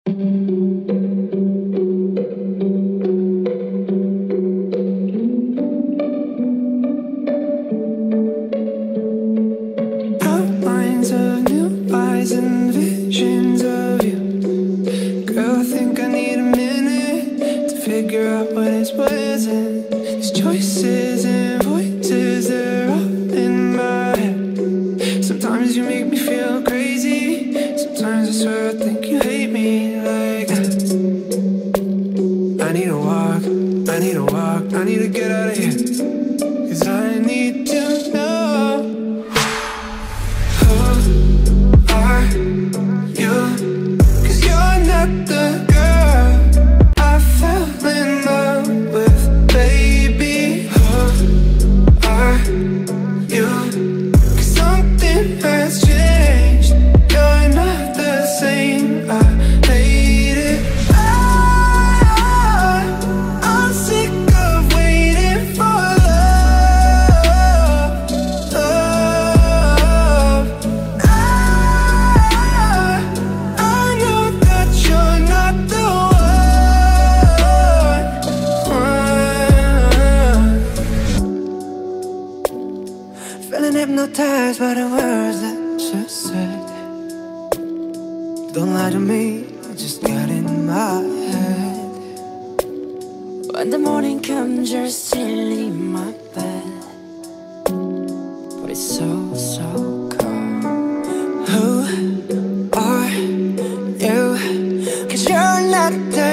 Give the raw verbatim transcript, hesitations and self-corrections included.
Outlines of new eyes and visions of you. Girl, I think I need a minute to figure out what is what isn't. These choices and voices, they're all in my head. Sometimes you make me feel crazy. Sometimes I swear I think you hate me like that. I need a walk, I need a walk, I need to get out of here. Cause I need to know, who are you? Cause you're not the girl I fell in love with, baby. Who are you? Cause something has changed. You're not the same. I hate it. I, I'm sick of waiting for love, love. I, I know that you're not the one, one. Feeling hypnotized by the words that you said. Don't lie to me, I just got in my head. When the morning comes, you're still in my bed, but it's so, so cold. Who are you? Cause you're not the